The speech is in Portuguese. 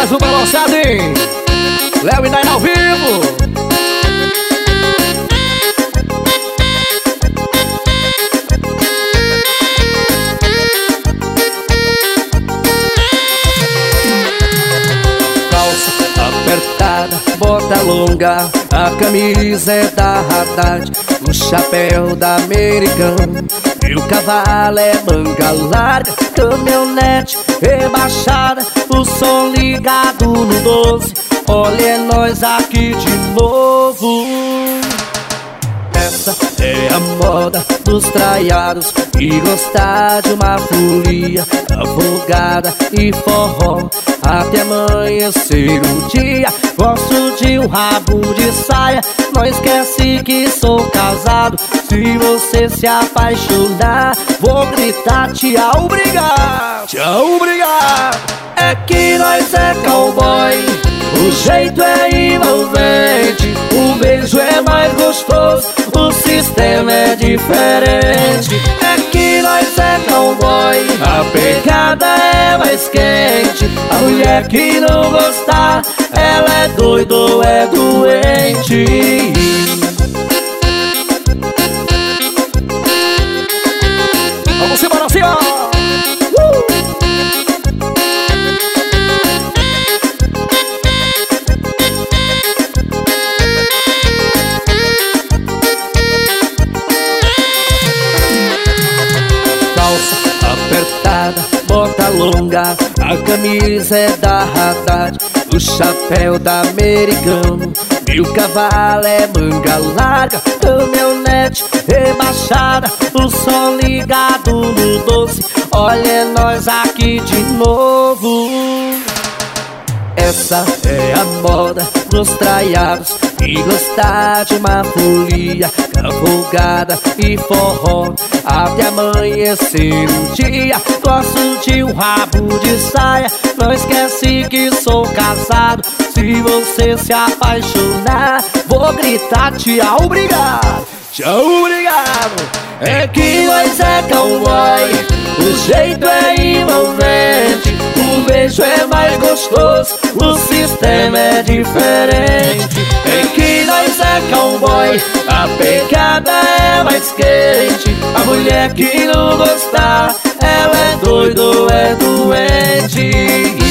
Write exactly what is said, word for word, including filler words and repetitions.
mais um balançado, hein? Léo e Naina ao vivo. Apertada, bota longa, a camisa é da Haddad, o chapéu da Americana e o cavalo é manga larga, caminhonete rebaixada, o som ligado no doze. Olha é nós aqui de novo. Essa é a moda dos traiados e gostar de uma folia, afogada e forró até amanhecer o dia. Gosto de um rabo de saia, não esquece que sou casado. Se você se apaixonar, vou gritar tchau, obrigado. Tchau, obrigado. É que nós é cowboy, o jeito é envolvente, o beijo é mais gostoso, o sistema é diferente. É que nós é cowboy, a pegada é mais quente. A mulher que não gostar, ela é doida ou é doente. Vamos embora assim, ó. Uh! Apertada, bota longa, a camisa é da Haddad, o chapéu da Americana e o cavalo é manga larga, caminhonete rebaixada, o som ligado no doze. Olha é nós aqui de novo. Essa é a moda dos traiados e gostar de uma folia, cavalgada e forró até amanhecer o dia. Gosto de um rabo de saia, não esquece que sou casado. Se você se apaixonar, vou gritar tchau, obrigado. Tchau, obrigado. É que nós é cowboy, o jeito é envolvente, o beijo é mais gostoso, o sistema é diferente. É que nós é cowboy, a pegada é mais quente. A mulher que não gostar, ela é doida ou é doente.